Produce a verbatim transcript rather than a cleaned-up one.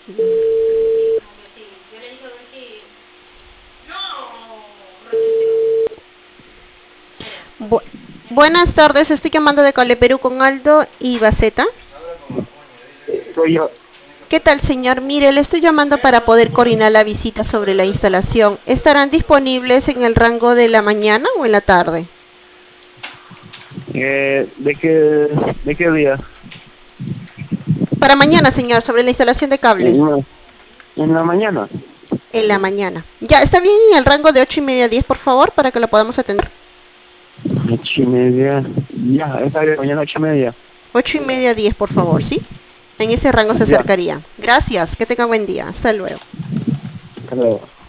Bu- Buenas tardes, estoy llamando de Cable Perú con Aldo y Baceta. Soy yo. ¿Qué tal, señor? Mire, le estoy llamando para poder coordinar la visita sobre la instalación. ¿Estarán disponibles en el rango de la mañana o en la tarde? Eh, ¿de qué, de qué día? Para mañana, señor, sobre la instalación de En cables. la, en la mañana. En la mañana. Ya, ¿está bien en el rango de ocho y media a diez, por favor, para que lo podamos atender? Ocho y media. Ya, esa de mañana ocho y media. Ocho y media a diez, por favor, ¿sí? En ese rango se Ya, acercaría. Gracias, que tenga buen día. Hasta luego. hasta luego.